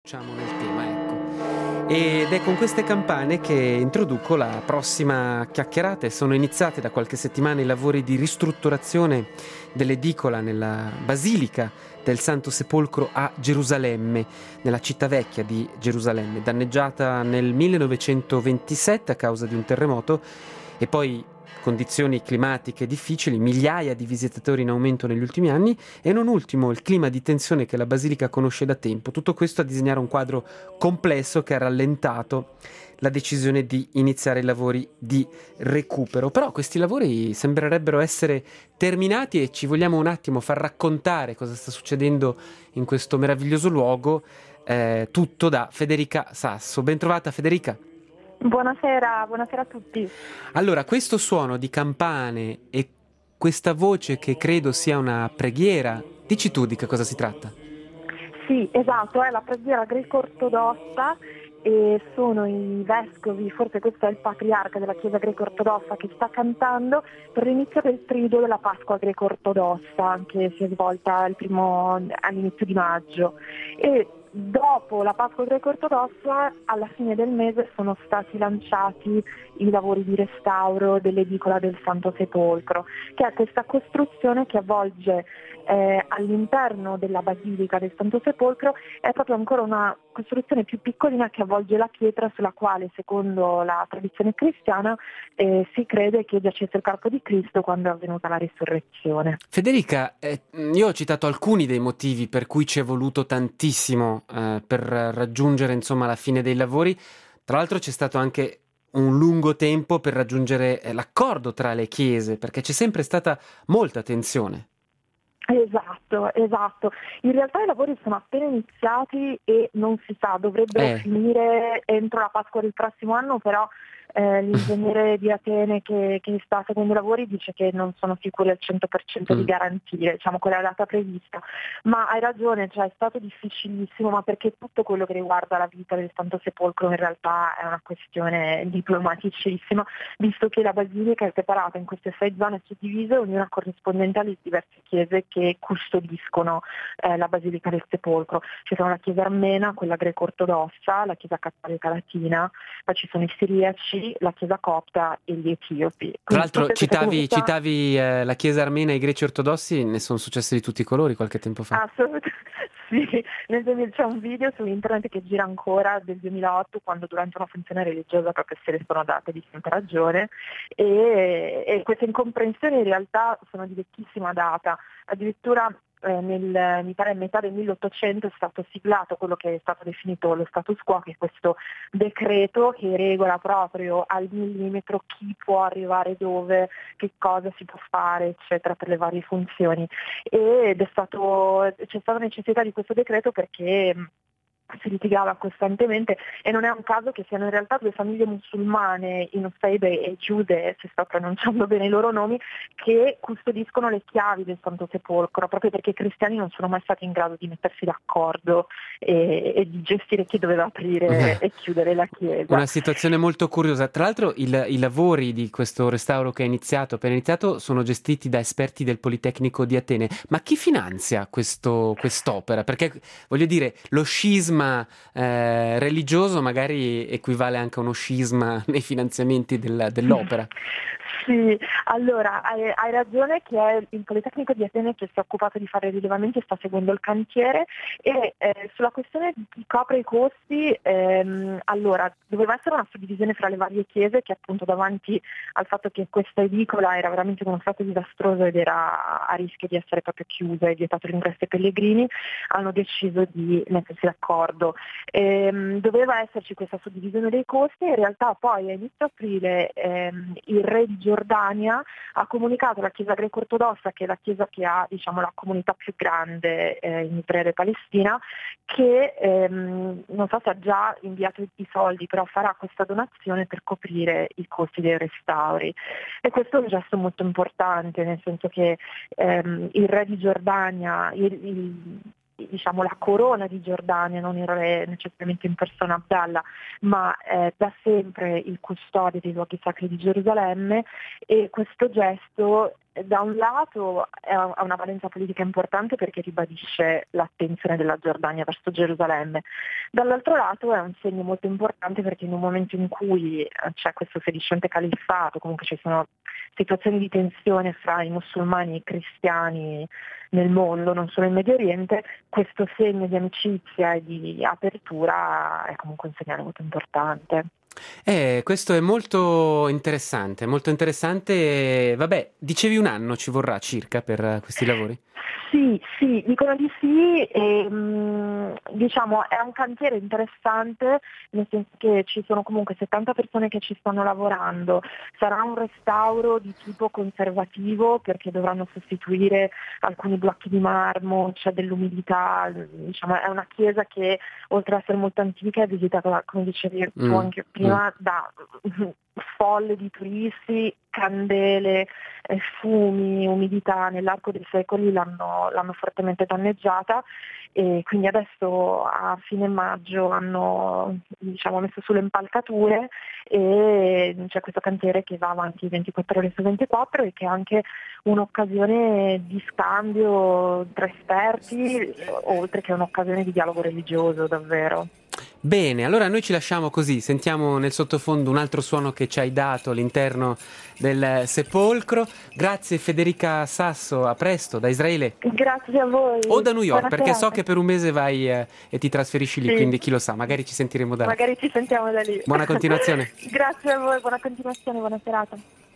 Facciamo nel tema, ecco. Ed è con queste campane che introduco la prossima chiacchierata. E sono iniziati da qualche settimana i lavori di ristrutturazione dell'edicola nella Basilica del Santo Sepolcro a Gerusalemme, nella città vecchia di Gerusalemme, danneggiata nel 1927 a causa di un terremoto e poi condizioni climatiche difficili, migliaia di visitatori in aumento negli ultimi anni e non ultimo il clima di tensione che la Basilica conosce da tempo. Tutto questo a disegnare un quadro complesso che ha rallentato la decisione di iniziare i lavori di recupero. Però questi lavori sembrerebbero essere terminati e ci vogliamo un attimo far raccontare cosa sta succedendo in questo meraviglioso luogo, tutto da Federica Sasso. Ben trovata Federica. Buonasera, buonasera a tutti. Allora, questo suono di campane e questa voce che credo sia una preghiera, dici tu di che cosa si tratta? Sì, esatto, è la preghiera greco-ortodossa e sono i vescovi, forse questo è il patriarca della Chiesa greco-ortodossa che sta cantando per l'inizio del triduo della Pasqua greco-ortodossa, che si è svolta all'inizio di maggio. E dopo la Pasqua greco-ortodossa, alla fine del mese, sono stati lanciati i lavori di restauro dell'edicola del Santo Sepolcro, che è questa costruzione che avvolge all'interno della Basilica del Santo Sepolcro, è proprio ancora una costruzione più piccolina che avvolge la pietra sulla quale, secondo la tradizione cristiana, si crede che giacesse il corpo di Cristo quando è avvenuta la risurrezione. Federica, io ho citato alcuni dei motivi per cui ci è voluto tantissimo per raggiungere insomma la fine dei lavori. Tra l'altro c'è stato anche un lungo tempo per raggiungere l'accordo tra le chiese, perché c'è sempre stata molta tensione. Esatto, esatto. In realtà i lavori sono appena iniziati e non si sa, dovrebbero Eh. finire entro la Pasqua del prossimo anno, però l'ingegnere di Atene che sta seguendo i lavori dice che non sono sicuri al 100% di Mm. garantire, diciamo, quella è la data prevista. Ma hai ragione, cioè è stato difficilissimo, ma perché tutto quello che riguarda la vita del Santo Sepolcro in realtà è una questione diplomaticissima, visto che la Basilica è separata in queste 6 zone suddivise, ognuna corrispondente alle diverse chiese che custodiscono la Basilica del Sepolcro. Ci sono la chiesa armena, quella greco-ortodossa, la chiesa cattolica latina, poi ci sono i siriaci, la chiesa copta e gli etiopi. Tra Quindi l'altro tutte queste comunità. citavi la Chiesa armena e i greci ortodossi, ne sono successe di tutti i colori qualche tempo fa. Assolutamente sì, c'è un video su internet che gira ancora del 2008 quando durante una funzione religiosa proprio se ne sono date di tanta ragione e queste incomprensioni in realtà sono di vecchissima data, addirittura mi pare a metà del 1800 è stato siglato quello che è stato definito lo status quo, che è questo decreto che regola proprio al millimetro chi può arrivare dove, che cosa si può fare, eccetera, per le varie funzioni. C'è stata necessità di questo decreto perché si litigava costantemente e non è un caso che siano in realtà due famiglie musulmane, i Nusaybe e Giude, se sto pronunciando bene i loro nomi, che custodiscono le chiavi del Santo Sepolcro, proprio perché i cristiani non sono mai stati in grado di mettersi d'accordo e di gestire chi doveva aprire e chiudere la chiesa. Una situazione molto curiosa. Tra l'altro i lavori di questo restauro che è iniziato, appena iniziato, sono gestiti da esperti del Politecnico di Atene. Ma chi finanzia quest'opera? Perché voglio dire, lo scisma religioso magari equivale anche a uno scisma nei finanziamenti dell'opera. Sì, allora hai ragione che è il Politecnico di Atene che si è occupato di fare i rilevamenti e sta seguendo il cantiere e sulla questione di chi copre i costi, allora doveva essere una suddivisione fra le varie chiese che appunto davanti al fatto che questa edicola era veramente uno stato disastroso ed era a rischio di essere proprio chiusa e vietato l'ingresso ai pellegrini, hanno deciso di mettersi d'accordo. Doveva esserci questa suddivisione dei costi e in realtà poi a inizio aprile il re di Giordania ha comunicato alla Chiesa greco-ortodossa, che è la chiesa che ha diciamo, la comunità più grande in Israele e Palestina, che non so se ha già inviato i soldi, però farà questa donazione per coprire i costi dei restauri. E questo è un gesto molto importante, nel senso che il re di Giordania, diciamo la corona di Giordania, non il re necessariamente in persona Abdallah, ma da sempre il custode dei luoghi sacri di Gerusalemme, e questo gesto da un lato ha una valenza politica importante perché ribadisce l'attenzione della Giordania verso Gerusalemme, dall'altro lato è un segno molto importante perché in un momento in cui c'è questo sedicente califfato, comunque ci sono situazioni di tensione fra i musulmani e i cristiani nel mondo, non solo in Medio Oriente, questo segno di amicizia e di apertura è comunque un segnale molto importante. Questo è molto interessante, molto interessante. Vabbè, dicevi un anno ci vorrà circa per questi lavori? Sì, sì, dicono di sì, e, diciamo è un cantiere interessante, nel senso che ci sono comunque 70 persone che ci stanno lavorando, sarà un restauro di tipo conservativo perché dovranno sostituire alcuni blocchi di marmo, c'è dell'umidità, diciamo è una chiesa che oltre ad essere molto antica è visitata, come dicevi tu anche prima, da folle di turisti, candele, fumi, umidità nell'arco dei secoli l'hanno fortemente danneggiata, e quindi adesso a fine maggio hanno, diciamo, messo sulle impalcature e c'è questo cantiere che va avanti 24 ore su 24 e che è anche un'occasione di scambio tra esperti, oltre che un'occasione di dialogo religioso davvero. Bene, allora noi ci lasciamo così, sentiamo nel sottofondo un altro suono che ci hai dato all'interno del sepolcro. Grazie Federica Sasso, a presto da Israele. Grazie a voi. O da New York, Buona perché so serata. che per un mese vai e ti trasferisci lì, Sì. quindi chi lo sa, magari ci sentiremo da là. Magari ci sentiamo da lì. Buona continuazione. Grazie a voi, buona continuazione, buona serata.